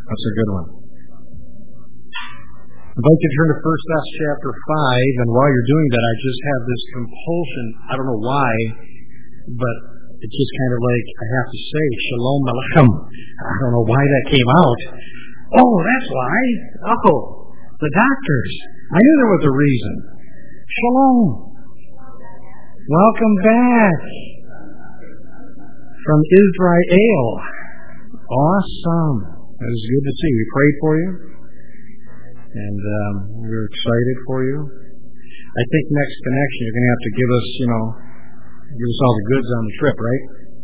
That's a good one. I'd like to turn to 1 Thess chapter 5, and while you're doing that, I just have this compulsion. I don't know why, but it's just kind of like I have to say, Shalom Aleichem. I don't know why that came out. Oh, that's why. Oh, the doctors. I knew there was a reason. Shalom. Welcome back from Israel. Awesome. It was good to see you. We prayed for you, and we're excited for you. I think next connection, you're going to have to give us, give us all the goods on the trip, right?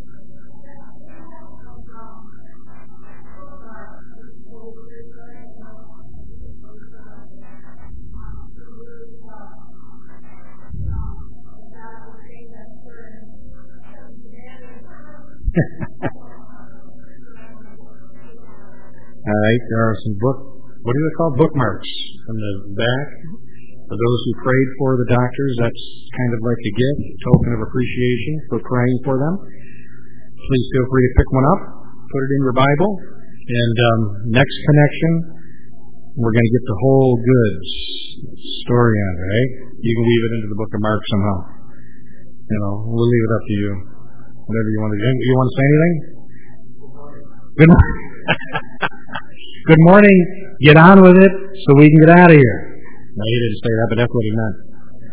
All right, there are some what do they call bookmarks on the back for those who prayed for the doctors. That's kind of like a gift, a token of appreciation for praying for them. Please feel free to pick one up, put it in your Bible, and next connection, we're going to get the whole goods story on it, right? You can weave it into the book of Mark somehow. We'll leave it up to you. Whatever you want to do. You want to say anything? Good morning. Good morning. Get on with it so we can get out of here. No, he didn't say that, but that's what he meant.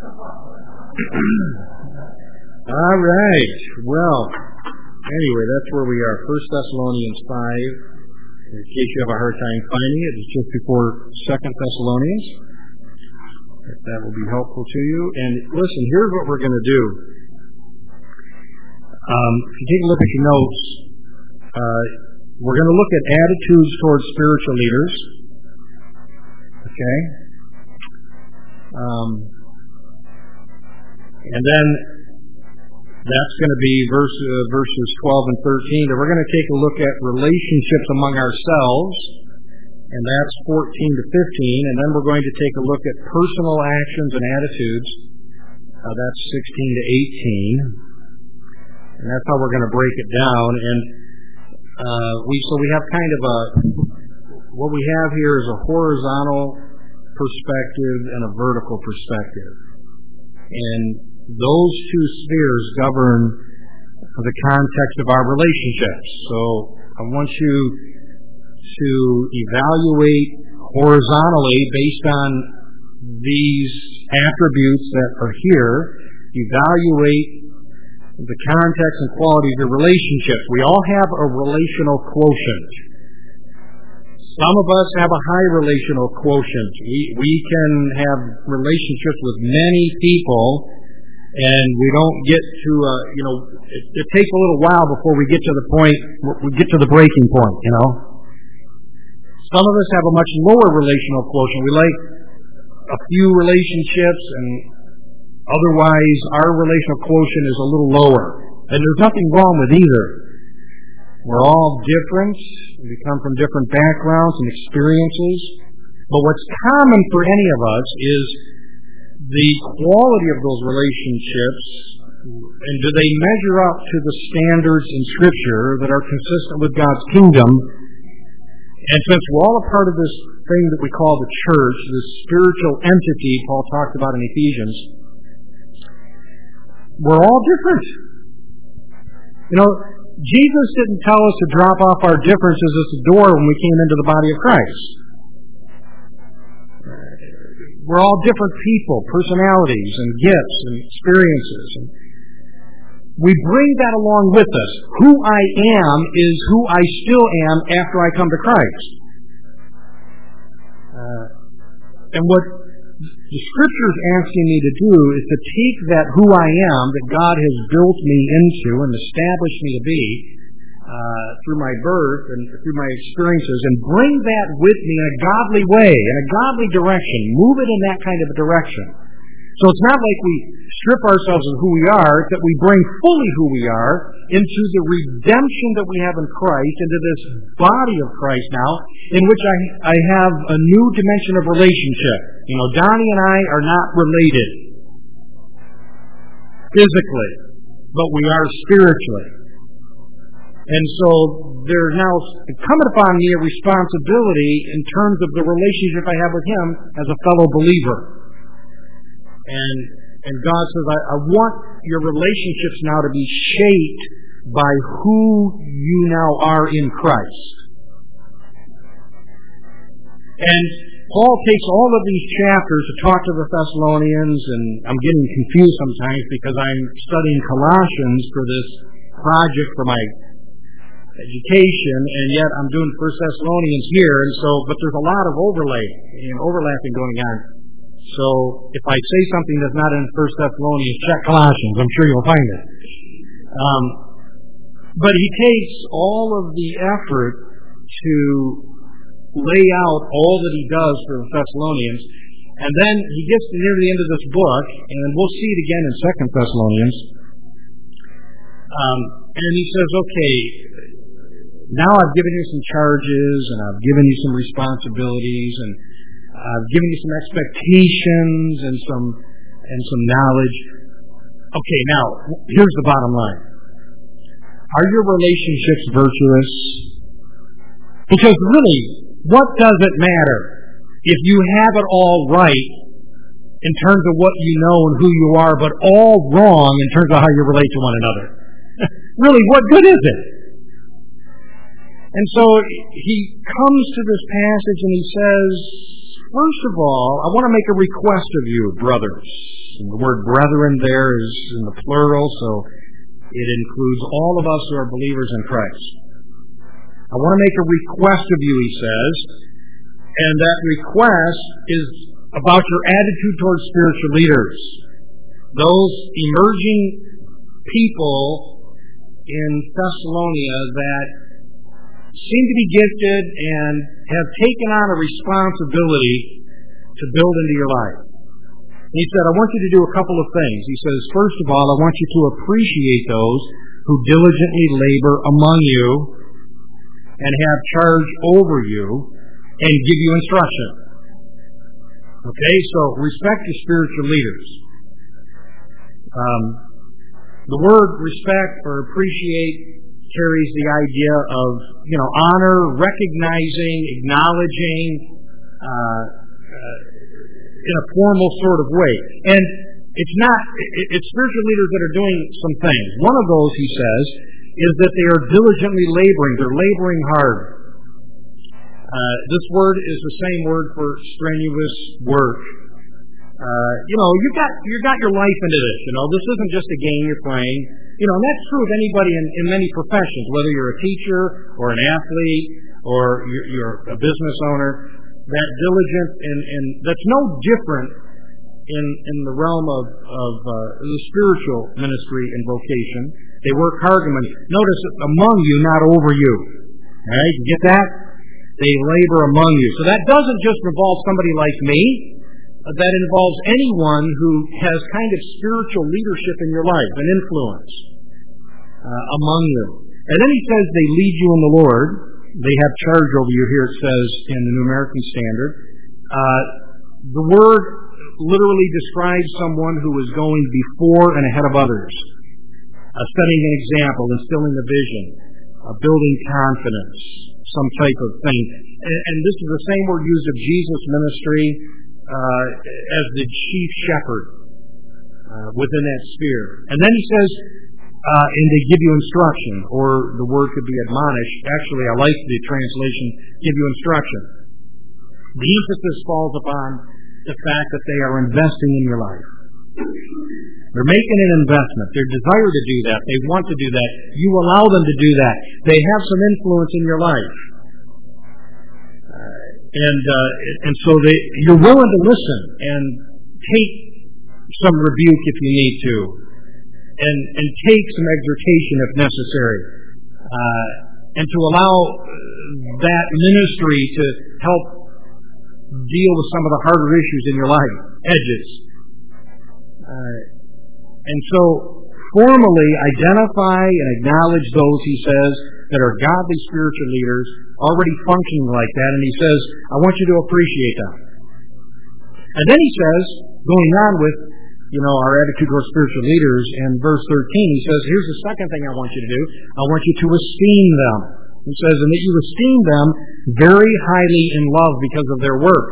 All right. Well, anyway, that's where we are. 1 Thessalonians 5. In case you have a hard time finding it, it's just before 2 Thessalonians. If that will be helpful to you. And listen, here's what we're going to do. If you take a look at your notes, we're going to look at attitudes towards spiritual leaders. Okay? And then that's going to be verses 12 and 13. And we're going to take a look at relationships among ourselves, and that's 14 to 15. And then we're going to take a look at personal actions and attitudes. That's 16 to 18. And that's how we're going to break it down. And we have kind of what we have here is a horizontal perspective and a vertical perspective. And those two spheres govern the context of our relationships. So I want you to evaluate horizontally based on these attributes that are here. Evaluate the context and quality of your relationships. We all have a relational quotient. Some of us have a high relational quotient. We can have relationships with many people, and we don't get to, it takes a little while before we get to the point, we get to the breaking point, Some of us have a much lower relational quotient. We like a few relationships, and otherwise our relational quotient is a little lower. And there's nothing wrong with either. We're all different. We come from different backgrounds and experiences. But what's common for any of us is the quality of those relationships, and do they measure up to the standards in Scripture that are consistent with God's kingdom? And since we're all a part of this thing that we call the church, this spiritual entity Paul talked about in Ephesians, we're all different. Jesus didn't tell us to drop off our differences at the door when we came into the body of Christ. We're all different people, personalities and gifts and experiences. And we bring that along with us. Who I am is who I still am after I come to Christ. And what the Scripture is asking me to do is to take that who I am, that God has built me into and established me to be through my birth and through my experiences, and bring that with me in a godly way, in a godly direction, move it in that kind of a direction. So it's not like we strip ourselves of who we are, it's that we bring fully who we are into the redemption that we have in Christ, into this body of Christ now, in which I have a new dimension of relationship. Donnie and I are not related physically, but we are spiritually. And so there's now incumbent upon me a responsibility in terms of the relationship I have with him as a fellow believer. And God says, I want your relationships now to be shaped by who you now are in Christ. And Paul takes all of these chapters to talk to the Thessalonians, and I'm getting confused sometimes because I'm studying Colossians for this project for my education, and yet I'm doing 1 Thessalonians here, and so, but there's a lot of overlapping going on. So if I say something that's not in 1 Thessalonians, check Colossians. I'm sure you'll find it. But he takes all of the effort to lay out all that he does for the Thessalonians, and then he gets near the end of this book, and we'll see it again in 2 Thessalonians, and he says, okay, now I've given you some charges, and I've given you some responsibilities, and I've given you some expectations and some knowledge. Okay, now, here's the bottom line. Are your relationships virtuous? Because really, what does it matter if you have it all right in terms of what you know and who you are, but all wrong in terms of how you relate to one another? Really, what good is it? And so he comes to this passage and he says, first of all, I want to make a request of you, brothers. And the word brethren there is in the plural, so it includes all of us who are believers in Christ. I want to make a request of you, he says, and that request is about your attitude towards spiritual leaders. Those emerging people in Thessalonica that seem to be gifted and have taken on a responsibility to build into your life. He said, I want you to do a couple of things. He says, first of all, I want you to appreciate those who diligently labor among you and have charge over you and give you instruction. Okay, so respect your spiritual leaders. The word respect or appreciate carries the idea of, honor, recognizing, acknowledging, in a formal sort of way. And it's spiritual leaders that are doing some things. One of those, he says, is that they are diligently laboring. They're laboring hard. This word is the same word for strenuous work. You got your life into this. This isn't just a game you're playing. And that's true of anybody in many professions, whether you're a teacher or an athlete or you're a business owner. That diligence and that's no different in the realm of the spiritual ministry and vocation. They work hard. Notice among you, not over you. All right, you get that? They labor among you. So that doesn't just involve somebody like me. That involves anyone who has kind of spiritual leadership in your life, an influence among you. And then he says they lead you in the Lord. They have charge over you. Here it says in the New American Standard. The word literally describes someone who is going before and ahead of others, setting an example, instilling a vision, building confidence, some type of thing. And this is the same word used of Jesus' ministry as the chief shepherd within that sphere. And then he says, and they give you instruction, or the word could be admonish. Actually, I like the translation, give you instruction. The emphasis falls upon the fact that they are investing in your life. They're making an investment. They desire to do that. They want to do that. You allow them to do that. They have some influence in your life. And so you're willing to listen and take some rebuke if you need to. And take some exhortation if necessary, and to allow that ministry to help deal with some of the harder issues in your life, edges. And so, formally identify and acknowledge those, he says, that are godly spiritual leaders, already functioning like that, and he says, I want you to appreciate them. And then he says, going on with our attitude towards spiritual leaders, in verse 13, he says, here's the second thing I want you to do. I want you to esteem them. He says, and that you esteem them very highly in love because of their work.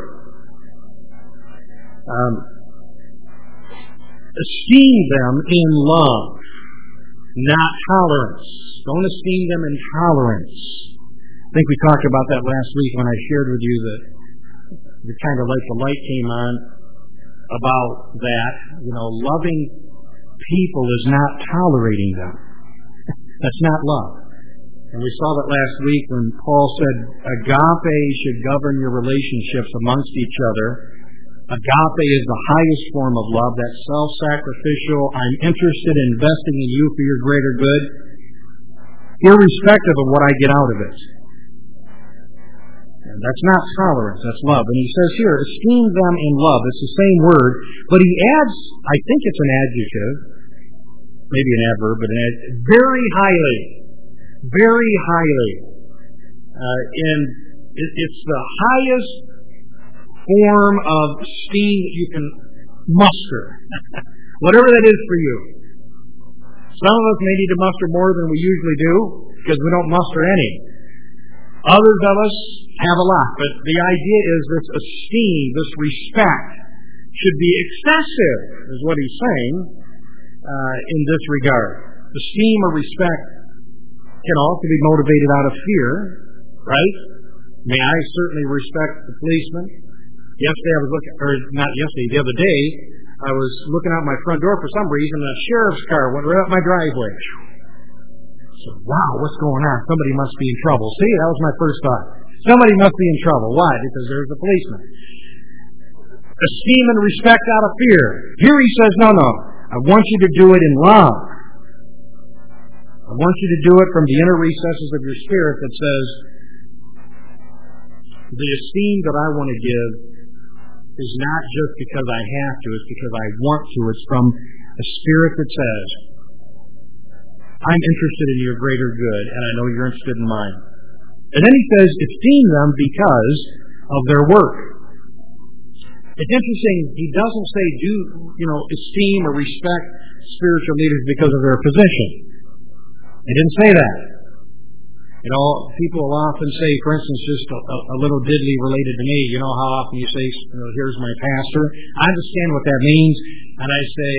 Esteem them in love, not tolerance. Don't esteem them in tolerance. I think we talked about that last week when I shared with you that the kind of like the light came on about that. Loving people is not tolerating them. That's not love. And we saw that last week when Paul said agape should govern your relationships amongst each other. Agape is the highest form of love, that self-sacrificial, I'm interested in investing in you for your greater good, irrespective of what I get out of it. And that's not tolerance, that's love. And he says here, esteem them in love. It's the same word, but he adds, I think it's an adjective, maybe an adverb, but very highly. Very highly. And it's the highest form of esteem that you can muster. Whatever that is for you. Some of us may need to muster more than we usually do, because we don't muster any. Others of us have a lot. But the idea is this esteem, this respect, should be excessive, is what he's saying in this regard. Esteem or respect can also be motivated out of fear, right? May I certainly respect the policeman. Yesterday I was looking, or not yesterday, the other day, I was looking out my front door for some reason, and a sheriff's car went right up my driveway. So, wow, what's going on? Somebody must be in trouble. See, that was my first thought. Somebody must be in trouble. Why? Because there's a policeman. Esteem and respect out of fear. Here he says, no, I want you to do it in love. I want you to do it from the inner recesses of your spirit that says, the esteem that I want to give is not just because I have to, it's because I want to. It's from a spirit that says, I'm interested in your greater good, and I know you're interested in mine. And then he says, esteem them because of their work. It's interesting, he doesn't say esteem or respect spiritual leaders because of their position. He didn't say that. People will often say, for instance, just a little diddly related to me, how often you say, here's my pastor. I understand what that means, and I say,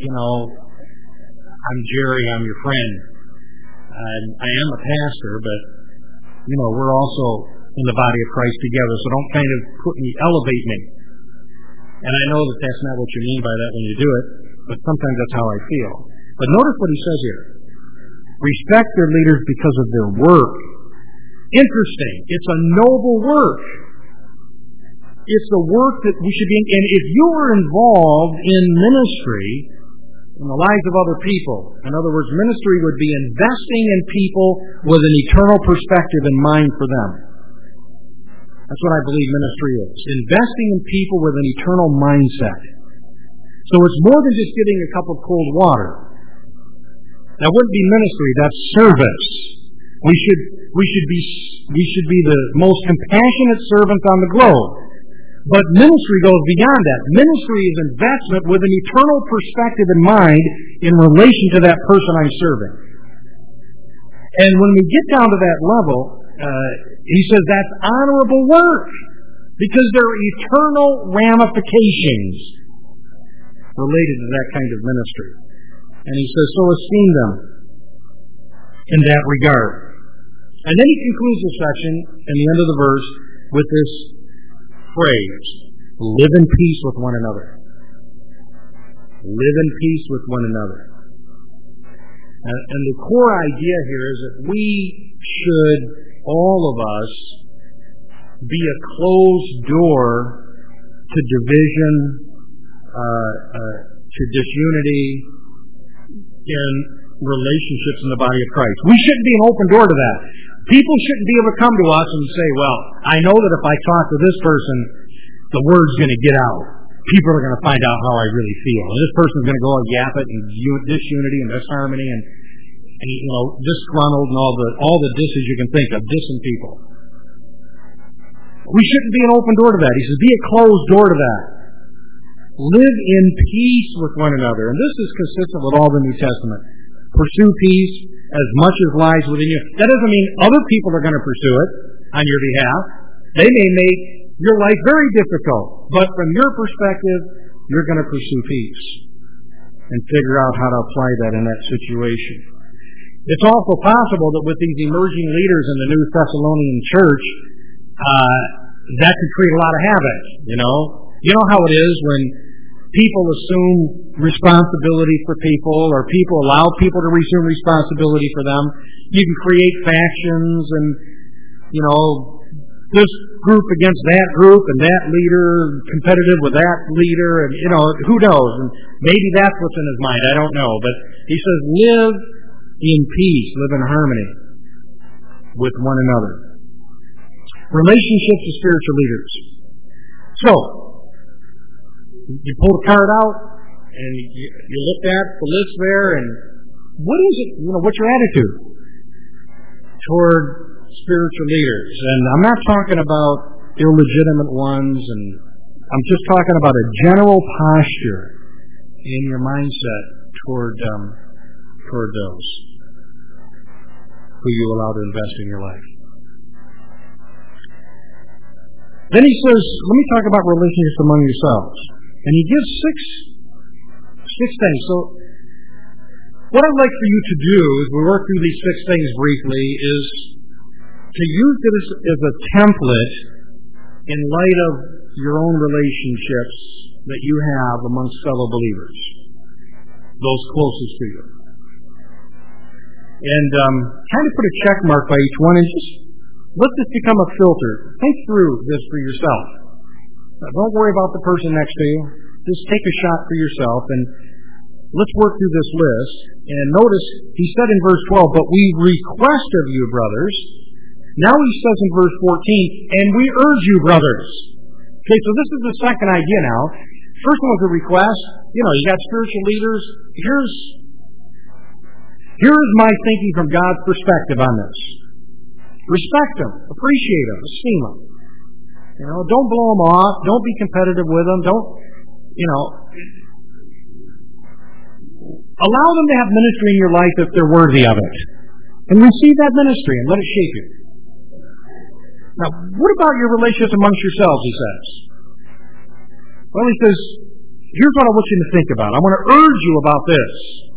I'm Jerry, I'm your friend. I am a pastor, but, we're also in the body of Christ together, so don't kind of elevate me. And I know that that's not what you mean by that when you do it, but sometimes that's how I feel. But notice what he says here. Respect their leaders because of their work. Interesting. It's a noble work. It's the work that we should be in. And if you were involved in ministry, in the lives of other people, in other words, ministry would be investing in people with an eternal perspective in mind for them. That's what I believe ministry is. Investing in people with an eternal mindset. So it's more than just getting a cup of cold water. That wouldn't be ministry, that's service. We should be the most compassionate servants on the globe. But ministry goes beyond that. Ministry is investment with an eternal perspective in mind in relation to that person I'm serving. And when we get down to that level, he says that's honorable work because there are eternal ramifications related to that kind of ministry. And he says, so esteem them in that regard. And then he concludes the section in the end of the verse with this phrase, live in peace with one another. Live in peace with one another. And the core idea here is that we should, all of us, be a closed door to division, to disunity in relationships in the body of Christ. We shouldn't be an open door to that. People shouldn't be able to come to us and say, well, I know that if I talk to this person, the word's going to get out. People are going to find out how I really feel. And this person's going to go and yap it and disunity and disharmony and disgruntled and all the disses you can think of, dissing people. We shouldn't be an open door to that. He says, be a closed door to that. Live in peace with one another. And this is consistent with all the New Testament. Pursue peace, as much as lies within you. That doesn't mean other people are going to pursue it on your behalf. They may make your life very difficult, but from your perspective, you're going to pursue peace and figure out how to apply that in that situation. It's also possible that with these emerging leaders in the New Thessalonian church, that could create a lot of havoc, You know how it is when people assume responsibility for people, or people allow people to assume responsibility for them. You can create factions and, this group against that group and that leader competitive with that leader, and, who knows? And maybe that's what's in his mind. I don't know. But he says, live in peace, live in harmony with one another. Relationships with spiritual leaders. So, you pull the card out, and you look at the list there, and what is it, what's your attitude toward spiritual leaders? And I'm not talking about illegitimate ones, and I'm just talking about a general posture in your mindset toward those who you allow to invest in your life. Then he says, let me talk about relationships among yourselves. And he gives six things. So what I'd like for you to do as we work through these 6 things briefly is to use it as a template in light of your own relationships that you have amongst fellow believers, those closest to you. And kind of put a check mark by each one and just let this become a filter. Think through this for yourself. Don't worry about the person next to you. Just take a shot for yourself, and let's work through this list. And notice, he said in verse 12, but we request of you, brothers. Now he says in verse 14, and we urge you, brothers. Okay, so this is the second idea now. First one was a request. You got spiritual leaders. Here's my thinking from God's perspective on this. Respect them, appreciate them, esteem them. Don't blow them off. Don't be competitive with them. Don't, allow them to have ministry in your life if they're worthy of it. And receive that ministry and let it shape you. Now, what about your relationships amongst yourselves, he says? Well, he says, here's what I want you to think about. I want to urge you about this.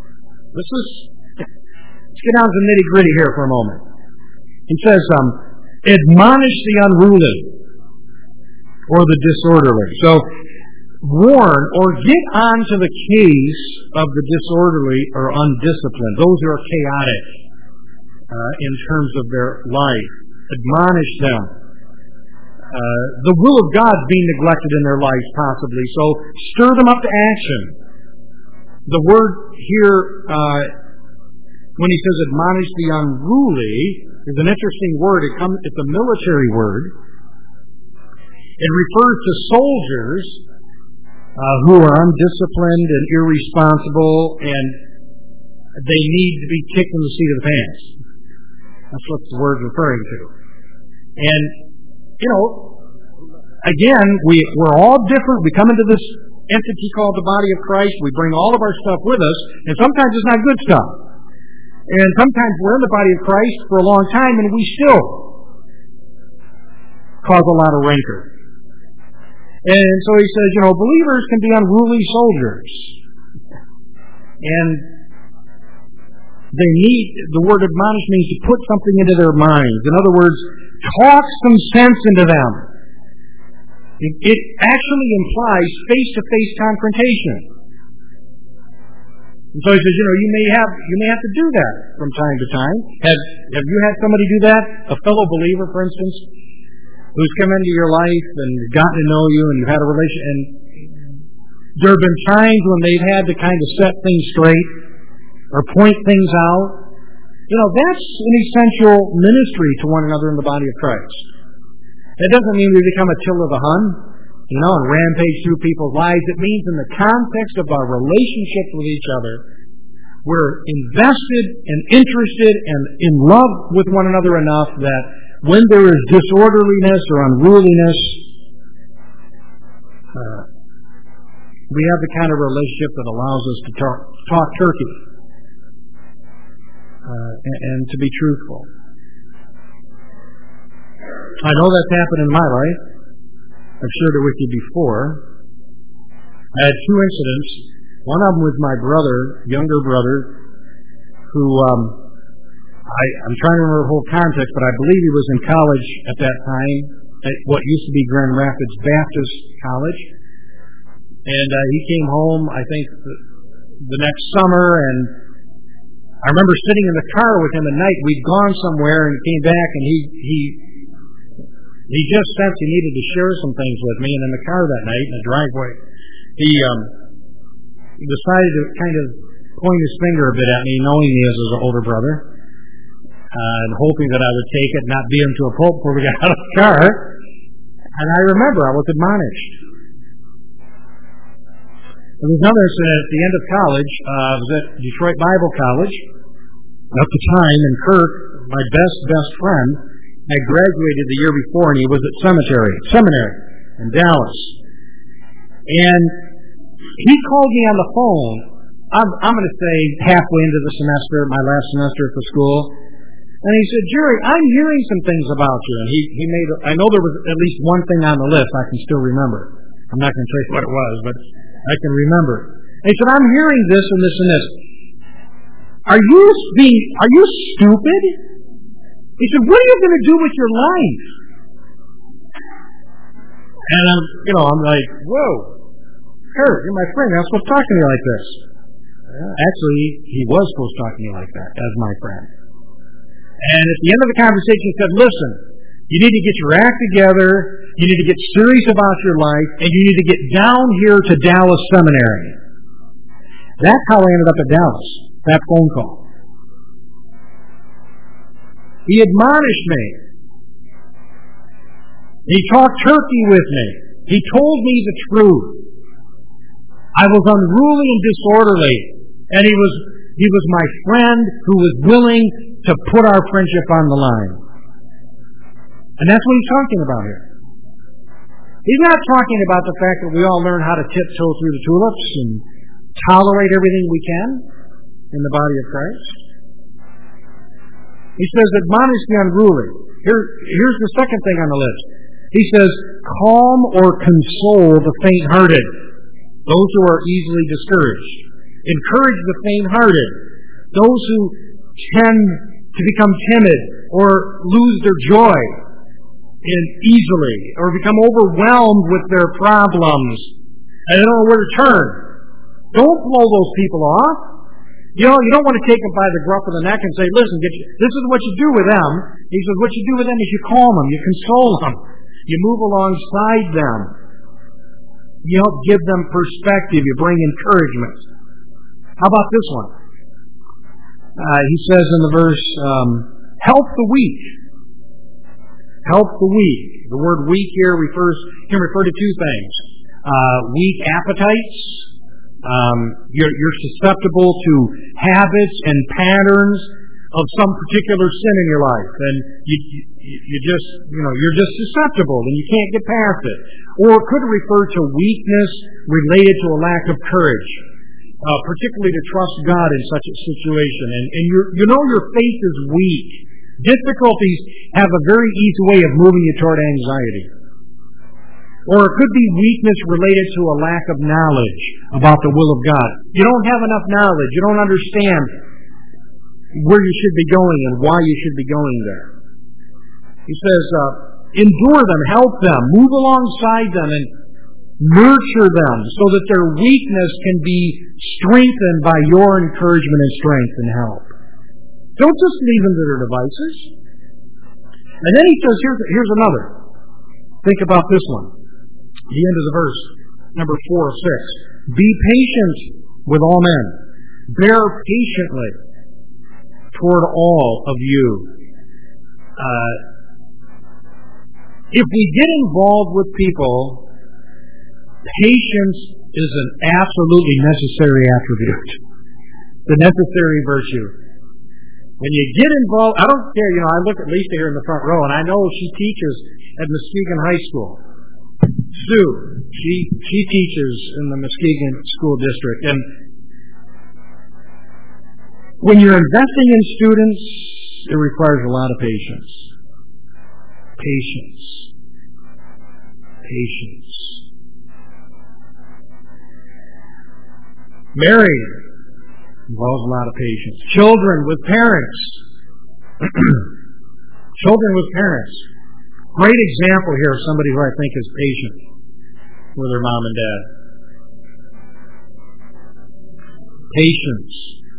Let's get down to the nitty-gritty here for a moment. He says, admonish the unruly or the disorderly. So, warn or get onto the case of the disorderly or undisciplined, those who are chaotic in terms of their life. Admonish them. The will of God is being neglected in their lives, possibly. So, stir them up to action. The word here, when he says admonish the unruly, is an interesting word. It's a military word. It refers to soldiers who are undisciplined and irresponsible, and they need to be kicked in the seat of the pants. That's what the word's referring to. And, again, we're all different. We come into this entity called the body of Christ. We bring all of our stuff with us, and sometimes it's not good stuff. And sometimes we're in the body of Christ for a long time, and we still cause a lot of rancor. And so he says, believers can be unruly soldiers. And they need, the word admonish means to put something into their minds. In other words, talk some sense into them. It actually implies face-to-face confrontation. And so he says, you may have to do that from time to time. Have you had somebody do that? A fellow believer, for instance, who's come into your life and gotten to know you and you've had a relationship, and there have been times when they've had to kind of set things straight or point things out. That's an essential ministry to one another in the body of Christ. It doesn't mean we become Attila the Hun, and rampage through people's lives. It means in the context of our relationships with each other, we're invested and interested and in love with one another enough that when there is disorderliness or unruliness, we have the kind of relationship that allows us to talk turkey. and to be truthful. I know that's happened in my life. I've shared it with you before. I had two incidents. One of them with my brother, younger brother, who I'm trying to remember the whole context, but I believe he was in college at that time at what used to be Grand Rapids Baptist College. And he came home, I think, the next summer, and I remember sitting in the car with him at night. We'd gone somewhere and came back, and he just sensed he needed to share some things with me. And in the car that night, in the driveway, he decided to kind of point his finger a bit at me, knowing me as his older brother, and hoping that I would take it and not beat him to a pulp before we got out of the car. And I remember I was admonished. There was another incident at the end of college. I was at Detroit Bible College at the time, and Kirk, my best friend, had graduated the year before, and he was at seminary in Dallas. And he called me on the phone. I'm going to say halfway into the semester, my last semester at the school, and he said, "Jerry, I'm hearing some things about you." And he made. I know there was at least one thing on the list I can still remember. I'm not going to tell you what it was, but I can remember. And he said, "I'm hearing this and this and this. Are you stupid?" He said, "What are you going to do with your life?" And I'm like, "Whoa, Kurt, you're my friend. You're not supposed to talk to me like this." Actually, he was supposed to talk to me like that as my friend. And at the end of the conversation, he said, "Listen, you need to get your act together. You need to get serious about your life, and you need to get down here to Dallas Seminary." That's how I ended up at Dallas. That phone call. He admonished me. He talked turkey with me. He told me the truth. I was unruly and disorderly, and he was my friend who was willing to put our friendship on the line. And that's what he's talking about here. He's not talking about the fact that we all learn how to tiptoe through the tulips and tolerate everything we can in the body of Christ. He says, "Admonish the unruly." Here's the second thing on the list. He says, "Calm or console the faint-hearted," those who are easily discouraged. Encourage the faint-hearted, those who tend to become timid or lose their joy easily or become overwhelmed with their problems and they don't know where to turn. Don't blow those people off. You don't want to take them by the gruff of the neck and say, "Listen, this is what you do with them." He says, what you do with them is you calm them, you console them, you move alongside them, you help give them perspective, you bring encouragement. How about this one? He says in the verse, "Help the weak." Help the weak. The word weak here can refer to two things. Weak appetites. You're susceptible to habits and patterns of some particular sin in your life, and you're just susceptible, and you can't get past it. Or it could refer to weakness related to a lack of courage, particularly to trust God in such a situation. And your faith is weak. Difficulties have a very easy way of moving you toward anxiety. Or it could be weakness related to a lack of knowledge about the will of God. You don't have enough knowledge. You don't understand where you should be going and why you should be going there. He says, endure them, help them, move alongside them, and nurture them so that their weakness can be strengthened by your encouragement and strength and help. Don't just leave them to their devices. And then he says, here's another. Think about this one. The end of the verse, number 4 of 6. Be patient with all men. Bear patiently toward all of you. If we get involved with people, patience is an absolutely necessary attribute. The necessary virtue. When you get involved, I don't care, I look at Lisa here in the front row, and I know she teaches at Muskegon High School. Sue, she teaches in the Muskegon School District. And When you're investing in students, it requires a lot of patience. Patience. Married involves a lot of patience. Children with parents. Great example here of somebody who I think is patient with their mom and dad. Patience.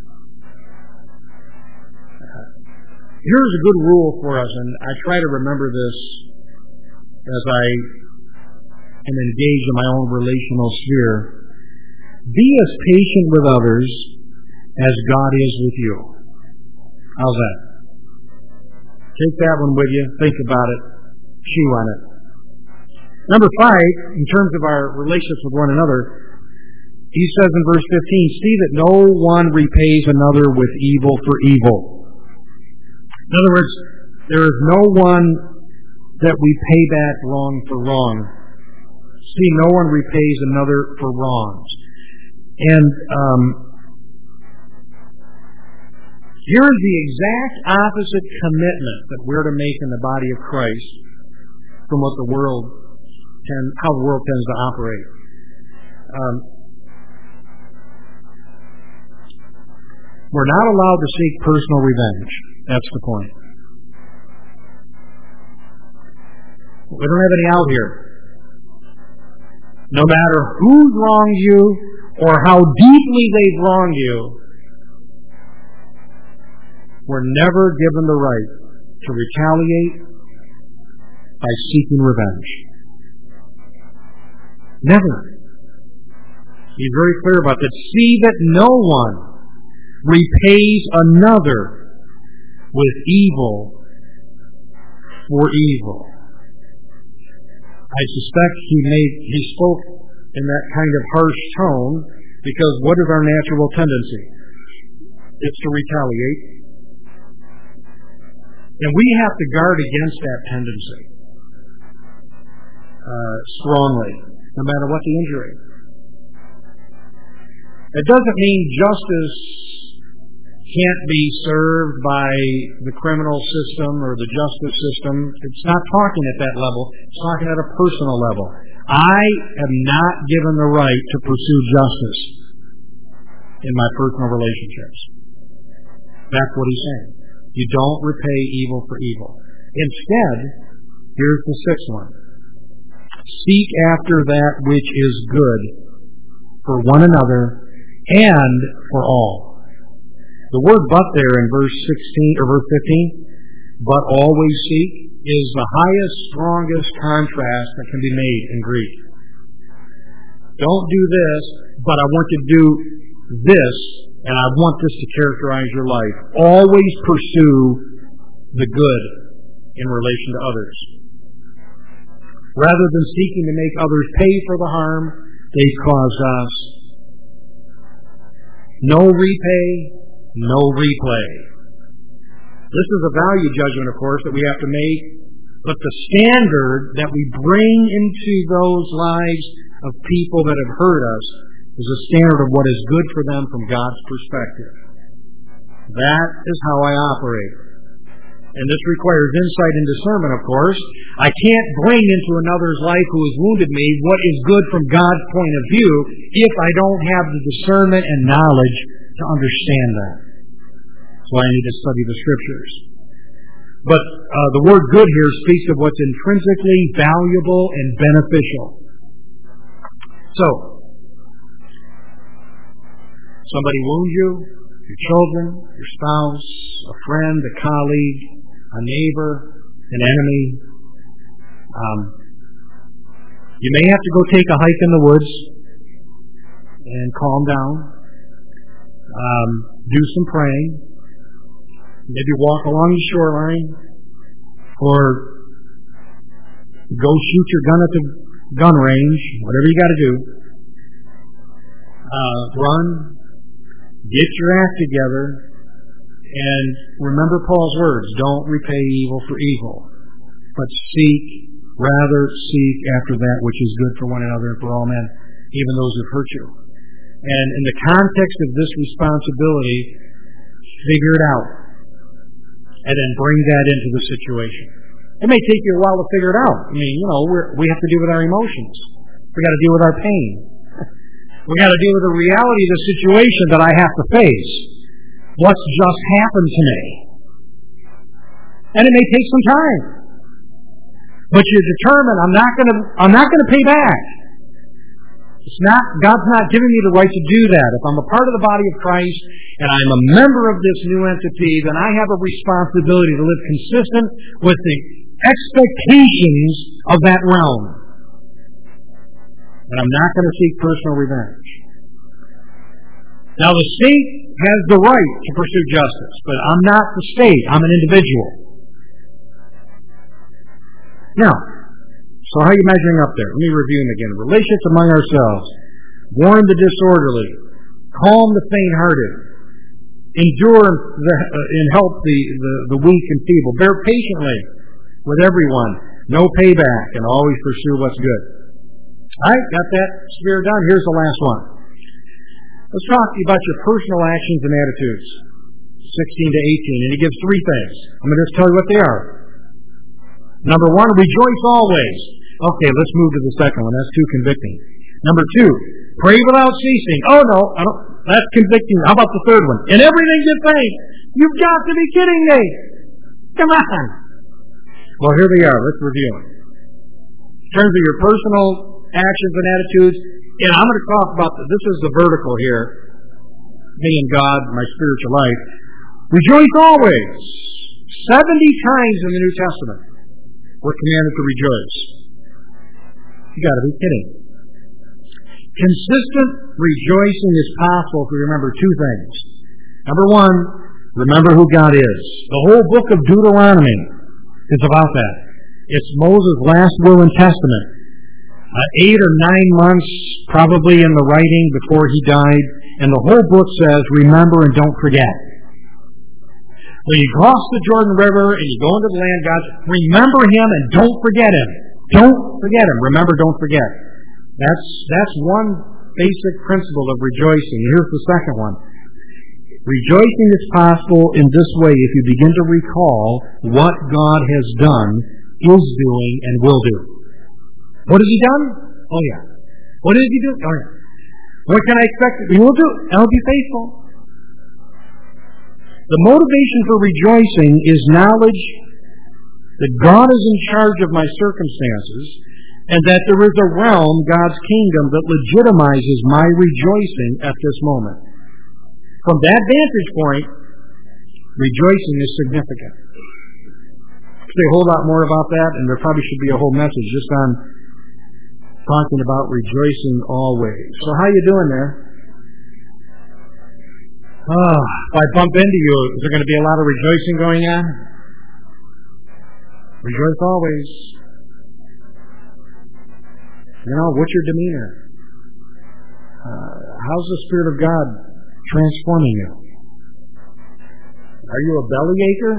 Here's a good rule for us, and I try to remember this as I am engaged in my own relational sphere. Be as patient with others as God is with you. How's that? Take that one with you. Think about it. Chew on it. Number 5, in terms of our relationships with one another, he says in verse 15, see that no one repays another with evil for evil. In other words, there is no one that we pay back wrong for wrong. See, no one repays another for wrongs. And here is the exact opposite commitment that we're to make in the body of Christ from what how the world tends to operate. We're not allowed to seek personal revenge. That's the point. We don't have any out here. No matter who's wronged you or how deeply they've wronged you, we're never given the right to retaliate by seeking revenge. Never. He's very clear about that. See that no one repays another with evil for evil. I suspect he spoke in that kind of harsh tone because what is our natural tendency? It's to retaliate. And we have to guard against that tendency strongly, no matter what the injury. It doesn't mean justice can't be served by the criminal system or the justice system. It's not talking at that level. It's talking at a personal level. I am not given the right to pursue justice in my personal relationships. That's what he's saying. You don't repay evil for evil. Instead, here's the 6th one. Seek after that which is good for one another and for all. The word but there in verse 16 or verse 15, but always seek, is the highest, strongest contrast that can be made in Greek. Don't do this, but I want you to do this, and I want this to characterize your life. Always pursue the good in relation to others. Rather than seeking to make others pay for the harm they've caused us. No repay, no replay. This is a value judgment, of course, that we have to make, but the standard that we bring into those lives of people that have hurt us is a standard of what is good for them from God's perspective. That is how I operate. And this requires insight and discernment, of course. I can't bring into another's life who has wounded me what is good from God's point of view if I don't have the discernment and knowledge to understand that. So I need to study the Scriptures. But the word good here speaks of what's intrinsically valuable and beneficial. So, somebody wounds you, your children, your spouse, a friend, a colleague, a neighbor, an enemy. You may have to go take a hike in the woods and calm down. Do some praying. Maybe walk along the shoreline, or go shoot your gun at the gun range, whatever you got to do. Run, get your act together, and remember Paul's words, don't repay evil for evil, but rather seek after that which is good for one another and for all men, even those who hurt you. And in the context of this responsibility, Figure it out. And then bring that into the situation. It may take you a while to figure it out. I mean, we have to deal with our emotions. We got to deal with our pain. We got to deal with the reality of the situation that I have to face. What's just happened to me? And it may take some time. But you're determined, I'm not going to pay back. God's not giving me the right to do that. If I'm a part of the body of Christ and I'm a member of this new entity, then I have a responsibility to live consistent with the expectations of that realm. And I'm not going to seek personal revenge. Now, the state has the right to pursue justice, but I'm not the state. I'm an individual. Now, so how are you measuring up there? Let me review them again. Relationships among ourselves. Warn the disorderly. Calm the faint-hearted. Endure and help the weak and feeble. Bear patiently with everyone. No payback, and always pursue what's good. All right, got that sphere done. Here's the last one. Let's talk to you about your personal actions and attitudes. 16 to 18. And he gives three things. I'm going to just tell you what they are. Number one, rejoice always. Okay, let's move to the second one. That's too convicting. Number two, pray without ceasing. Oh, no, that's convicting. How about the third one? In everything give thanks. You've got to be kidding me. Come on. Well, here they are. Let's review them. In terms of your personal actions and attitudes, and I'm going to talk about, this is the vertical here, me and God, my spiritual life. Rejoice always. 70 times in the New Testament. We're commanded to rejoice. You got to be kidding. Consistent rejoicing is possible if we remember two things. Number one, remember who God is. The whole book of Deuteronomy is about that. It's Moses' last will and testament. 8 or 9 months probably in the writing before he died. And the whole book says, remember and don't forget. When you cross the Jordan River and you go into the land of God, remember Him and don't forget Him. Don't forget Him. Remember, don't forget. That's one basic principle of rejoicing. Here's the second one. Rejoicing is possible in this way if you begin to recall what God has done, is doing, and will do. What has He done? Oh yeah. What did He do? Oh yeah. What can I expect? He will do. I'll be faithful. The motivation for rejoicing is knowledge that God is in charge of my circumstances and that there is a realm, God's kingdom, that legitimizes my rejoicing at this moment. From that vantage point, rejoicing is significant. I'll say a whole lot more about that, and there probably should be a whole message just on talking about rejoicing always. So how you doing there? If I bump into you, is there going to be a lot of rejoicing going on? Rejoice always. What's your demeanor? How's the Spirit of God transforming you? Are you a bellyacher?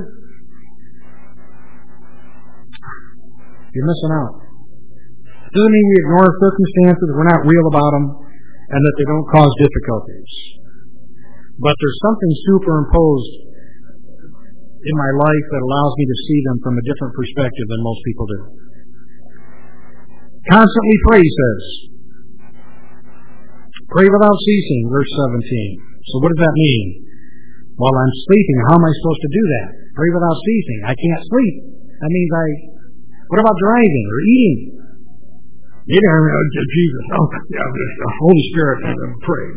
You're missing out. It doesn't mean we ignore circumstances, we're not real about them, and that they don't cause difficulties. But there's something superimposed in my life that allows me to see them from a different perspective than most people do. Constantly pray, he says. Pray without ceasing, verse 17. So what does that mean? While I'm sleeping, how am I supposed to do that? Pray without ceasing. I can't sleep. That means what about driving or eating? Jesus. Oh, yeah, the Holy Spirit, pray.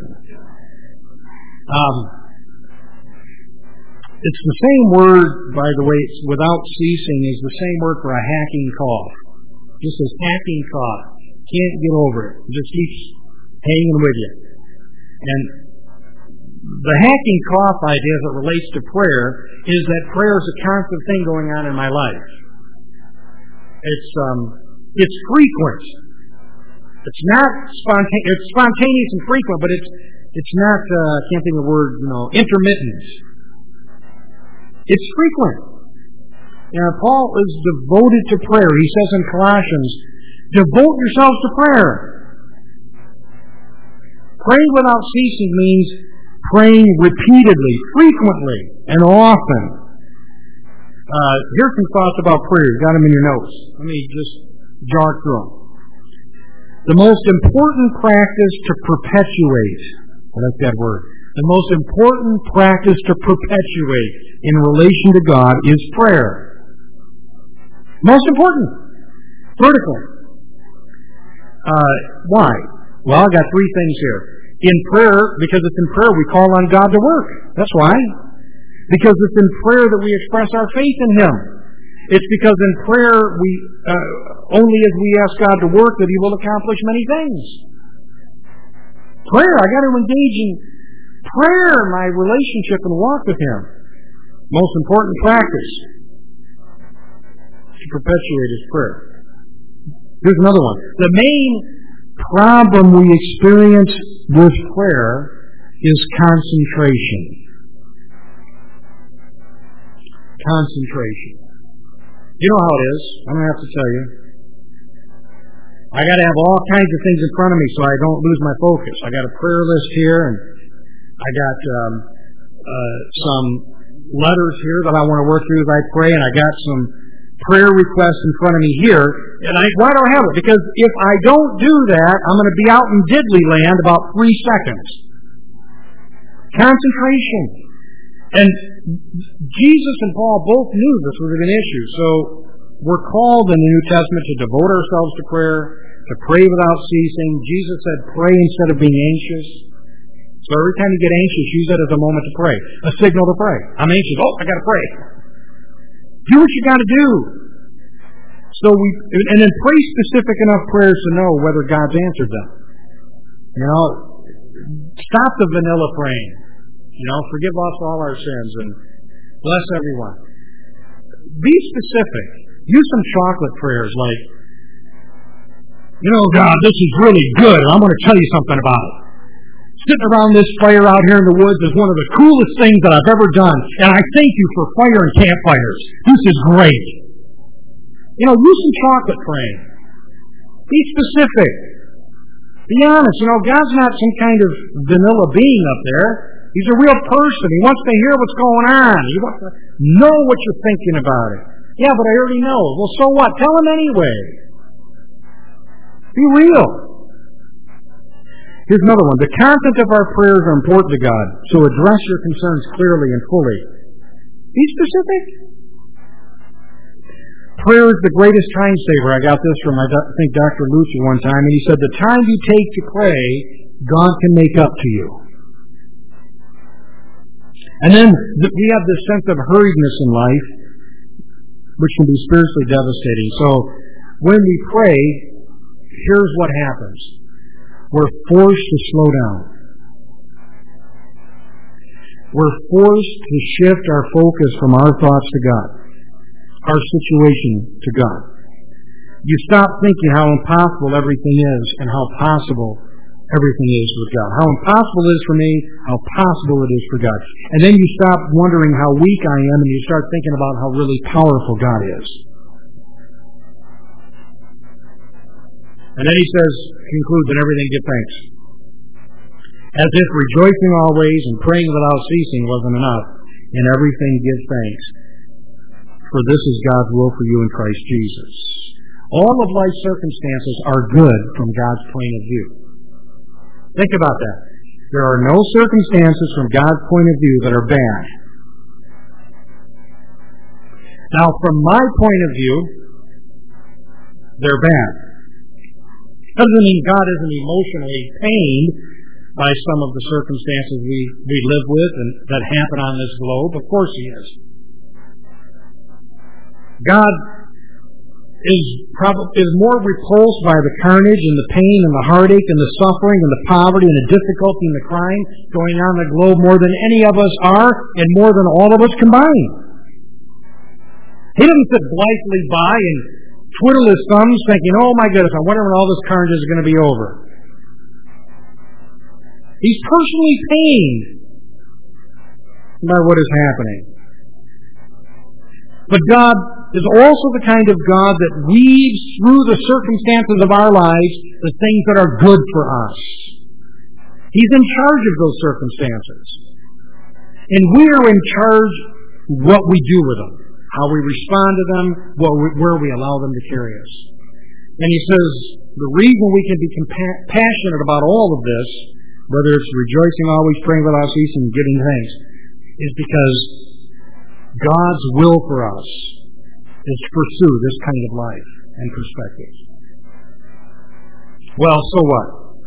It's the same word, by the way, it's without ceasing is the same word for a hacking cough. Just this hacking cough. Can't get over it. It just keeps hanging with you. And the hacking cough idea as it relates to prayer is that prayer is a constant thing going on in my life. It's frequent. It's not spontaneous. It's spontaneous and frequent, but it's not, I can't think of the word, intermittent. It's frequent. Paul is devoted to prayer. He says in Colossians, devote yourselves to prayer. Praying without ceasing means praying repeatedly, frequently, and often. Here's some thoughts about prayer. You've got them in your notes. Let me just jog through them. The most important practice to perpetuate, I like that word, the most important practice to perpetuate in relation to God is prayer. Most important. Vertical. Why? Well, I've got three things here. In prayer, because it's in prayer we call on God to work. That's why. Because it's in prayer that we express our faith in Him. It's because in prayer we only as we ask God to work that He will accomplish many things. Prayer, I got to engage in prayer, my relationship and walk with Him. Most important practice to perpetuate is prayer. Here's another one. The main problem we experience with prayer is concentration. Concentration. You know how it is. I don't have to tell you. I got to have all kinds of things in front of me so I don't lose my focus. I got a prayer list here, and I got some letters here that I want to work through as I pray, and I got some prayer requests in front of me here. And why do I have it? Because if I don't do that, I'm going to be out in diddly land about 3 seconds. Concentration. And Jesus and Paul both knew this was an issue. So we're called in the New Testament to devote ourselves to prayer, to pray without ceasing. Jesus said, pray instead of being anxious. So every time you get anxious, use that as a moment to pray. A signal to pray. I'm anxious. Oh, I got to pray. Do what you got to do. And then pray specific enough prayers to know whether God's answered them. You know, stop the vanilla praying. You know, forgive us all our sins and bless everyone. Be specific. Use some chocolate prayers like, you know, God, this is really good, and I'm going to tell you something about it. Sitting around this fire out here in the woods is one of the coolest things that I've ever done, and I thank you for fire and campfires. This is great. You know, use some chocolate praying. Be specific. Be honest. You know, God's not some kind of vanilla being up there. He's a real person. He wants to hear what's going on. He wants to know what you're thinking about it. Yeah, but I already know. Well, so what? Tell him anyway. Be real. Here's another one. The content of our prayers are important to God, so address your concerns clearly and fully. Be specific. Prayer is the greatest time saver. I got this from, I think, Dr. Luther one time, and he said, the time you take to pray, God can make up to you. And then we have this sense of hurriedness in life, which can be spiritually devastating. So when we pray, here's what happens. We're forced to slow down. We're forced to shift our focus from our thoughts to God, our situation to God. You stop thinking how impossible everything is and how possible everything is with God. How impossible it is for me, how possible it is for God. And then you stop wondering how weak I am and you start thinking about how really powerful God is. And then he says, concludes, in everything give thanks. As if rejoicing always and praying without ceasing wasn't enough. In everything give thanks. For this is God's will for you in Christ Jesus. All of life's circumstances are good from God's point of view. Think about that. There are no circumstances from God's point of view that are bad. Now, from my point of view, they're bad. Doesn't mean God isn't emotionally pained by some of the circumstances we live with and that happen on this globe. Of course He is. God is more repulsed by the carnage and the pain and the heartache and the suffering and the poverty and the difficulty and the crime going on in the globe more than any of us are and more than all of us combined. He doesn't sit blithely by and twiddle his thumbs thinking, oh my goodness, I wonder when all this carnage is going to be over. He's personally pained by what is happening. But God is also the kind of God that weaves through the circumstances of our lives the things that are good for us. He's in charge of those circumstances. And we are in charge what we do with them, how we respond to them, where we allow them to carry us. And he says the reason we can be passionate about all of this, whether it's rejoicing always, praying without ceasing, and giving thanks, is because God's will for us is to pursue this kind of life and perspective. Well, so what?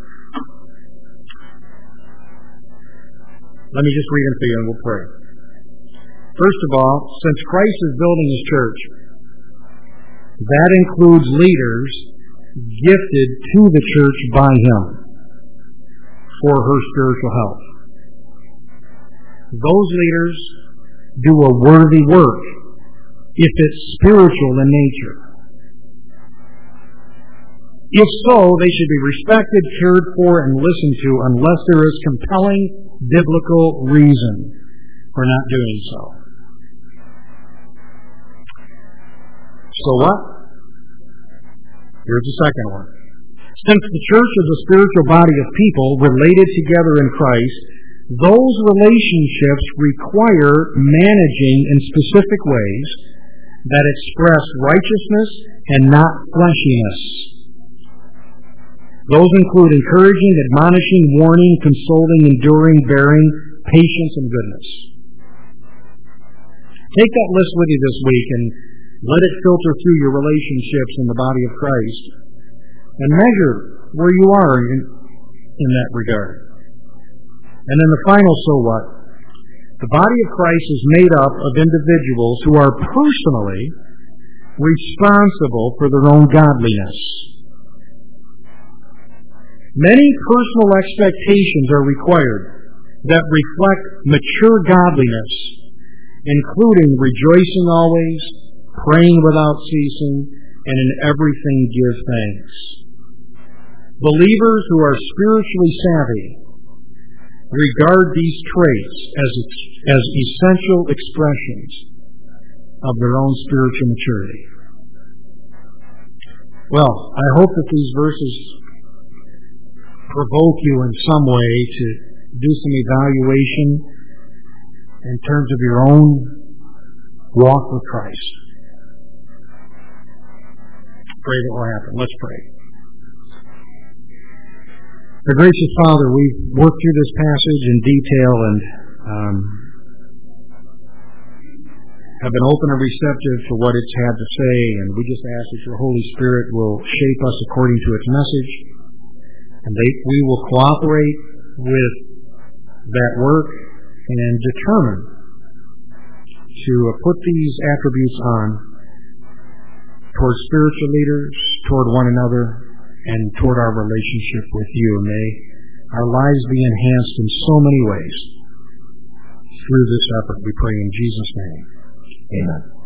Let me just read them for you and we'll pray. First of all, since Christ is building His church, that includes leaders gifted to the church by Him for her spiritual health. Those leaders do a worthy work if it's spiritual in nature. If so, they should be respected, cared for, and listened to unless there is compelling biblical reason for not doing so. So what? Here's the second one. Since the church is a spiritual body of people related together in Christ, those relationships require managing in specific ways that express righteousness and not fleshiness. Those include encouraging, admonishing, warning, consoling, enduring, bearing, patience, and goodness. Take that list with you this week and let it filter through your relationships in the body of Christ and measure where you are in that regard. And then the final so what? The body of Christ is made up of individuals who are personally responsible for their own godliness. Many personal expectations are required that reflect mature godliness, including rejoicing always, praying without ceasing, and in everything give thanks. Believers who are spiritually savvy regard these traits as essential expressions of their own spiritual maturity. Well, I hope that these verses provoke you in some way to do some evaluation in terms of your own walk with Christ. Pray that will happen. Let's pray. Our gracious Father, we've worked through this passage in detail and have been open and receptive to what it's had to say, and we just ask that your Holy Spirit will shape us according to its message, and we will cooperate with that work and determine to put these attributes on toward spiritual leaders, toward one another, and toward our relationship with you. May our lives be enhanced in so many ways through this effort, we pray in Jesus' name. Amen.